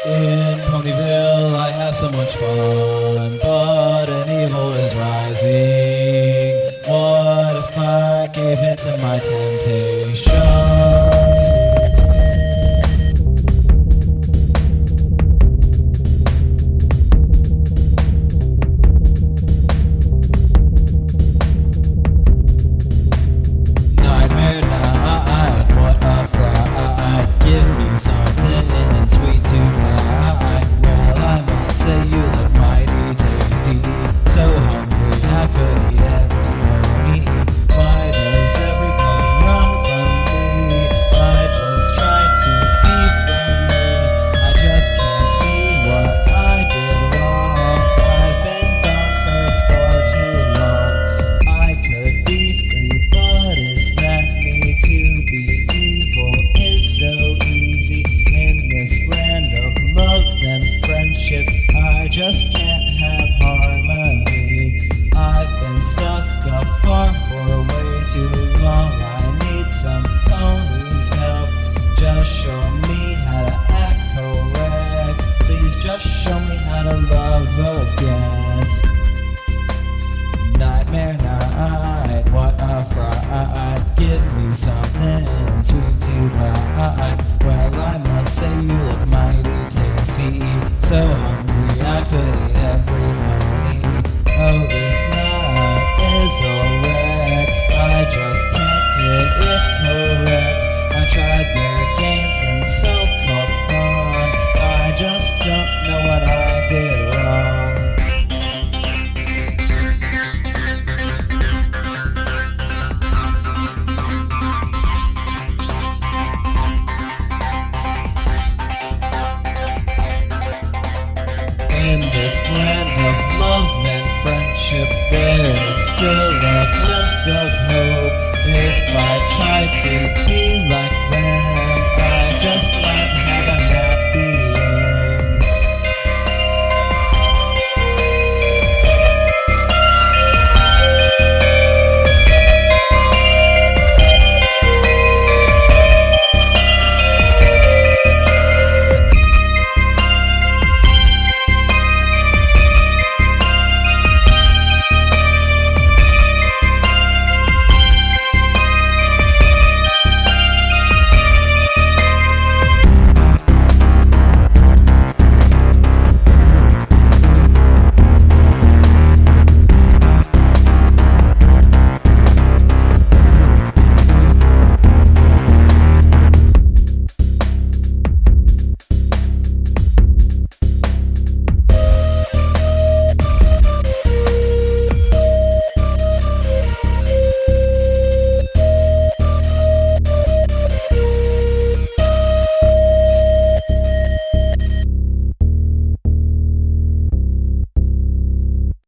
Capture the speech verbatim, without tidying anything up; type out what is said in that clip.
In Ponyville I have so much fun, but an evil is rising. What if I gave in to my temptation? Something sweet tonight. Well, I must say you look mighty tasty. So hungry I could eat every morning. Why does everyone run from me? I just tried to be friendly. I just can't see what I did wrong. I've been gone for far too long. I could be free, but is that me? To be evil is so easy. In this land of love and friendship, I just can't have harmony. I've been stuck up far for way too long. I need some pony's help. Just show me how to act correct. Please just show me how to love again. Nightmare night, what a fright. Give me something sweet tonight. Well, I must say you look mighty tasty. So hungry I could eat every morning. Oh, this night is a wreck. I just can't get it correct. I tried their games and so-called fun. I just don't know what I did wrong. In this land of love and friendship, there is still a glimpse of hope. If I try to be like